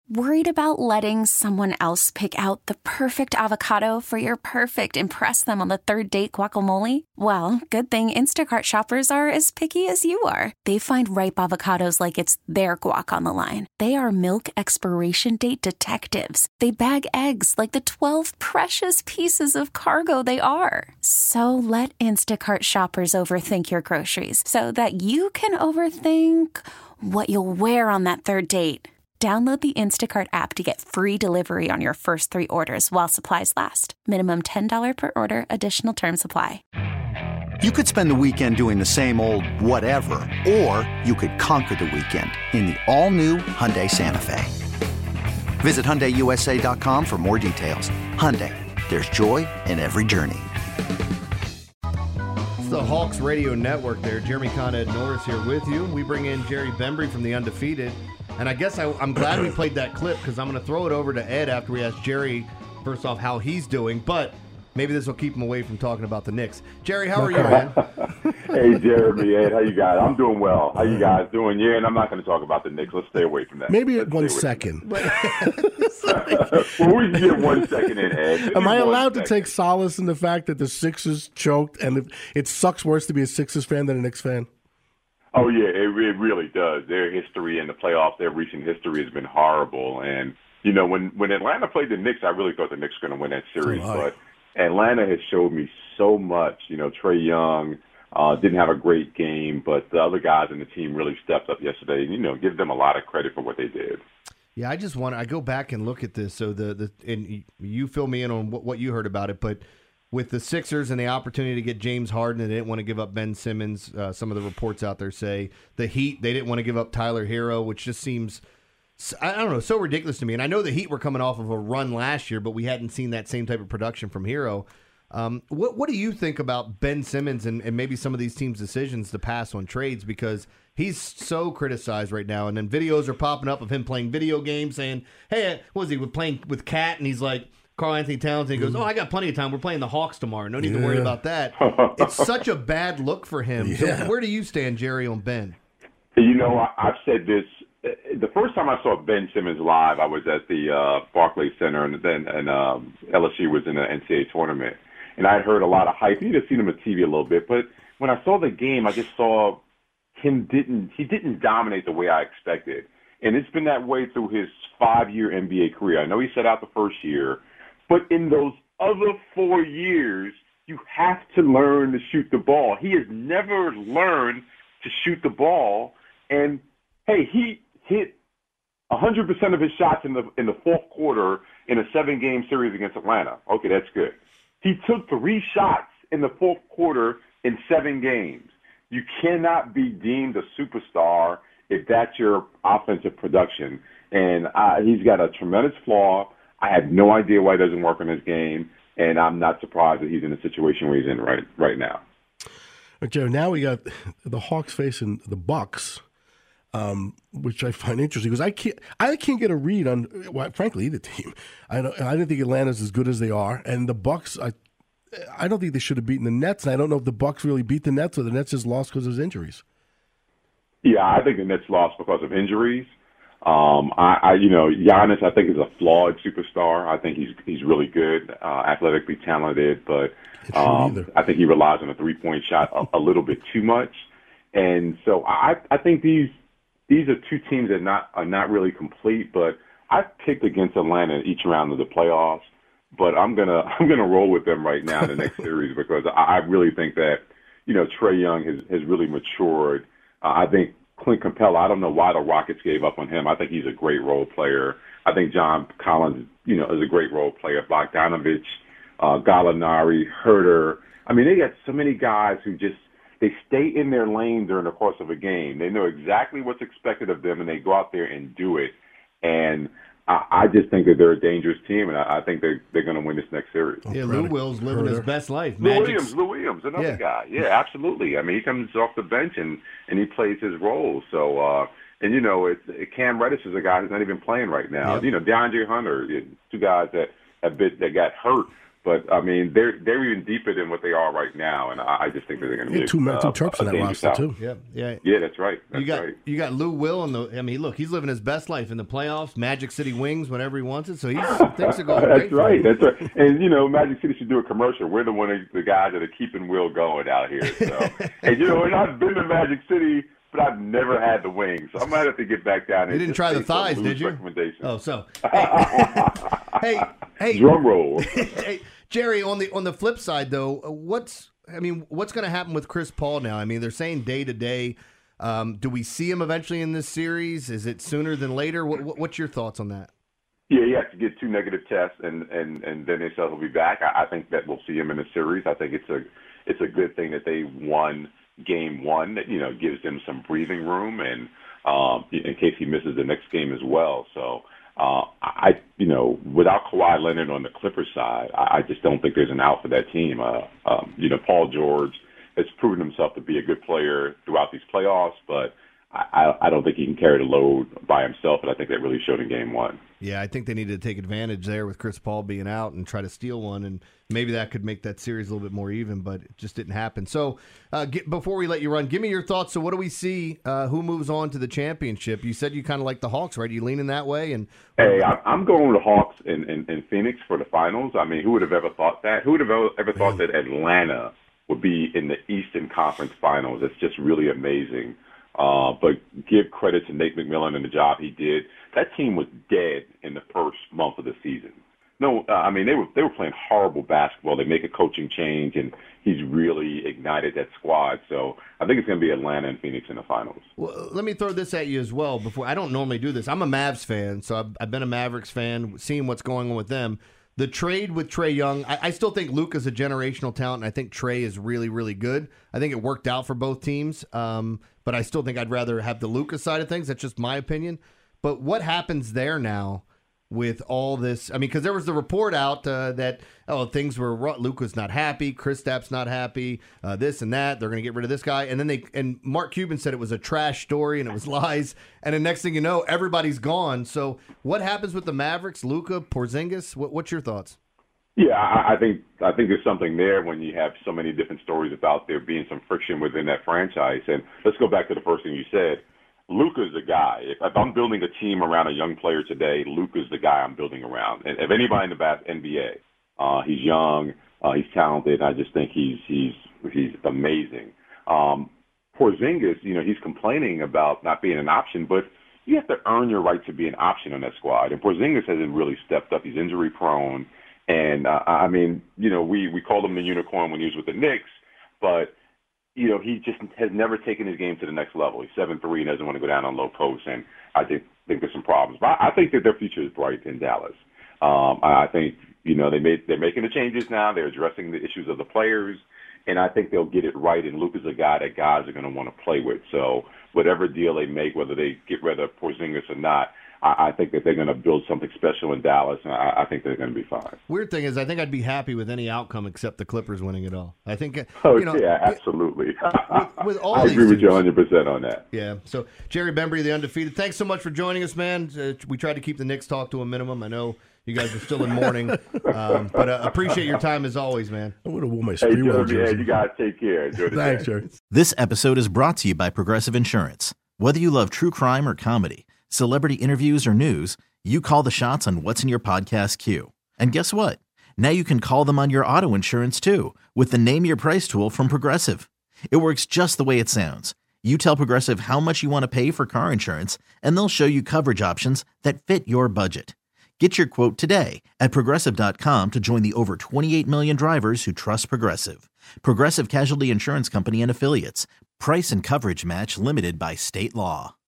Worried about letting someone else pick out the perfect avocado for your perfect impress them on the third date guacamole? Well, good thing Instacart shoppers are as picky as you are. They find ripe avocados like it's their guac on the line. They are milk expiration date detectives. They bag eggs like the 12 precious pieces of cargo they are. So let Instacart shoppers overthink your groceries so that you can overthink what you'll wear on that third date. Download the Instacart app to get free delivery on your first 3 orders while supplies last. Minimum $10 per order. Additional terms apply. You could spend the weekend doing the same old whatever, or you could conquer the weekend in the all-new Hyundai Santa Fe. Visit HyundaiUSA.com for more details. Hyundai, there's joy in every journey. It's the Hawks Radio Network there. Jeremy Conrad Norris here with you. We bring in Jerry Bembry from The Undefeated. And I guess I'm glad we played that clip because I'm going to throw it over to Ed after we ask Jerry, first off, how he's doing. But maybe this will keep him away from talking about the Knicks. Jerry, how are you, man? Hey, Jeremy, Ed, how you guys? I'm doing well. How you guys doing? Yeah, and I'm not going to talk about the Knicks. Let's stay away from that. Maybe 1 second. Well, we can get 1 second in, Ed. Am I allowed to take solace in the fact that the Sixers choked and it sucks worse to be a Sixers fan than a Knicks fan? Oh, yeah, it really does. Their history in the playoffs, their recent history has been horrible. And, you know, when Atlanta played the Knicks, I really thought the Knicks were going to win that series. But Atlanta has showed me so much. You know, Trae Young didn't have a great game, but the other guys in the team really stepped up yesterday. And, you know, give them a lot of credit for what they did. Yeah, I go back and look at this. So and you fill me in on what you heard about it, but with the Sixers and the opportunity to get James Harden, and they didn't want to give up Ben Simmons. Some of the reports out there say the Heat, they didn't want to give up Tyler Hero, which just seems, I don't know, so ridiculous to me. And I know the Heat were coming off of a run last year, but we hadn't seen that same type of production from Hero. What do you think about Ben Simmons and maybe some of these teams' decisions to pass on trades? Because he's so criticized right now, and then videos are popping up of him playing video games saying, hey, what was he playing with Cat? And he's like, Karl Anthony Towns, and he goes, I got plenty of time. We're playing the Hawks tomorrow. No need to worry about that. It's such a bad look for him. Yeah. So where do you stand, Jerry, on Ben? You know, I've said this. The first time I saw Ben Simmons live, I was at the Barclays Center, and then LSU was in the NCAA tournament. And I had heard a lot of hype. You'd have seen him on TV a little bit. But when I saw the game, I just saw he didn't dominate the way I expected. And it's been that way through his 5-year NBA career. I know he set out the first year. But in those other 4 years, you have to learn to shoot the ball. He has never learned to shoot the ball. And, hey, he hit 100% of his shots in the fourth quarter in a 7-game series against Atlanta. Okay, that's good. He took 3 shots in the fourth quarter in 7 games. You cannot be deemed a superstar if that's your offensive production. And he's got a tremendous flaw. I have no idea why he doesn't work on his game, and I'm not surprised that he's in the situation where he's in right now. Joe, now we got the Hawks facing the Bucks, which I find interesting because I can't get a read on, well, frankly, either team. I don't think Atlanta's as good as they are, and the Bucks, I don't think they should have beaten the Nets, and I don't know if the Bucks really beat the Nets or the Nets just lost because of injuries. Yeah, I think the Nets lost because of injuries. Giannis, I think, is a flawed superstar. I think he's really good, athletically talented, but I think he relies on a 3-point shot a little bit too much. And so I think these are two teams that are not really complete. But I've picked against Atlanta in each round of the playoffs. But I'm gonna roll with them right now in the next series because I really think that Trae Young has really matured. I think Clint Capella, I don't know why the Rockets gave up on him. I think he's a great role player. I think John Collins, is a great role player. Bogdanovich, Gallinari, Herter. I mean, they got so many guys who they stay in their lane during the course of a game. They know exactly what's expected of them, and they go out there and do it. And I just think that they're a dangerous team, and I think they're going to win this next series. Yeah, Lou Will's living his best life. Lou Williams, another guy. Yeah, absolutely. I mean, he comes off the bench and he plays his role. So, Cam Reddish is a guy who's not even playing right now. Yep. DeAndre Hunter, 2 guys that got hurt. but I mean, they're even deeper than what they are right now, and I just think that they're going to be two Terps in that roster too. Yeah, that's right. You got Lou Will I mean, look, he's living his best life in the playoffs, Magic City Wings whenever he wants it. So things are going great. That's right. And Magic City should do a commercial. We're the guys that are keeping Will going out here. So, and and I've been to Magic City, but I've never had the wings. So I might have to get back down there. You didn't try the thighs, did you? Oh, so hey, drum roll. Hey, Jerry, on the flip side though, what's going to happen with Chris Paul now? I mean, they're saying day to day. Do we see him eventually in this series? Is it sooner than later? What's your thoughts on that? Yeah, he has to get 2 negative tests, and then they said he'll be back. I think that we'll see him in the series. I think it's a good thing that they won Game 1. That gives them some breathing room, and in case he misses the next game as well. So without Kawhi Leonard on the Clippers side, I just don't think there's an out for that team. Paul George has proven himself to be a good player throughout these playoffs, but I don't think he can carry the load by himself, and I think that really showed in Game 1. Yeah, I think they needed to take advantage there with Chris Paul being out and try to steal one, and maybe that could make that series a little bit more even, but it just didn't happen. So before we let you run, give me your thoughts. So what do we see? Who moves on to the championship? You said you kind of like the Hawks, right? You leaning that way? Hey, I'm going with the Hawks in Phoenix for the finals. I mean, who would have ever thought that? Who would have ever thought that Atlanta would be in the Eastern Conference Finals? It's just really amazing. But give credit to Nate McMillan and the job he did. That team was dead in the first month of the season. No, I mean, they were playing horrible basketball. They make a coaching change, and he's really ignited that squad. So I think it's going to be Atlanta and Phoenix in the finals. Well, let me throw this at you as well. I don't normally do this. I'm a Mavs fan, so I've been a Mavericks fan, seeing what's going on with them. The trade with Trae Young, I still think Luka's a generational talent, and I think Trae is really, really good. I think it worked out for both teams, but I still think I'd rather have the Luka side of things. That's just my opinion. But what happens there now with all this? I mean, because there was the report out that, things were Luka's not happy, Kristaps not happy, this and that. They're going to get rid of this guy. And then Mark Cuban said it was a trash story and it was lies. And the next thing you know, everybody's gone. So what happens with the Mavericks, Luka, Porzingis? What's your thoughts? Yeah, I think there's something there when you have so many different stories about there being some friction within that franchise. And let's go back to the first thing you said. Luka's the guy. If I'm building a team around a young player today, Luka's the guy I'm building around. And if anybody in the NBA, he's young, he's talented. I just think he's amazing. Porzingis, he's complaining about not being an option, but you have to earn your right to be an option on that squad. And Porzingis hasn't really stepped up. He's injury prone. And, we called him the unicorn when he was with the Knicks, but, he just has never taken his game to the next level. He's 7'3", and doesn't want to go down on low post, and I think there's some problems. But I think that their future is bright in Dallas. I think, they're making the changes now. They're addressing the issues of the players, and I think they'll get it right, and Luka's a guy that guys are going to want to play with. So whatever deal they make, whether they get rid of Porzingis or not, I think that they're going to build something special in Dallas, and I think they're going to be fine. Weird thing is, I think I'd be happy with any outcome except the Clippers winning it all. I think, yeah, absolutely. With all I agree with you 100% on that. Yeah. So, Jerry Bembry, the undefeated, thanks so much for joining us, man. We tried to keep the Knicks talk to a minimum. I know you guys are still in mourning, but appreciate your time as always, man. I would have worn my Jeremy, you guys take care. Enjoy the Thanks, Jerry. This episode is brought to you by Progressive Insurance. Whether you love true crime or comedy, celebrity interviews or news, you call the shots on what's in your podcast queue. And guess what? Now you can call them on your auto insurance too with the Name Your Price tool from Progressive. It works just the way it sounds. You tell Progressive how much you want to pay for car insurance, and they'll show you coverage options that fit your budget. Get your quote today at Progressive.com to join the over 28 million drivers who trust Progressive. Progressive Casualty Insurance Company and Affiliates. Price and coverage match limited by state law.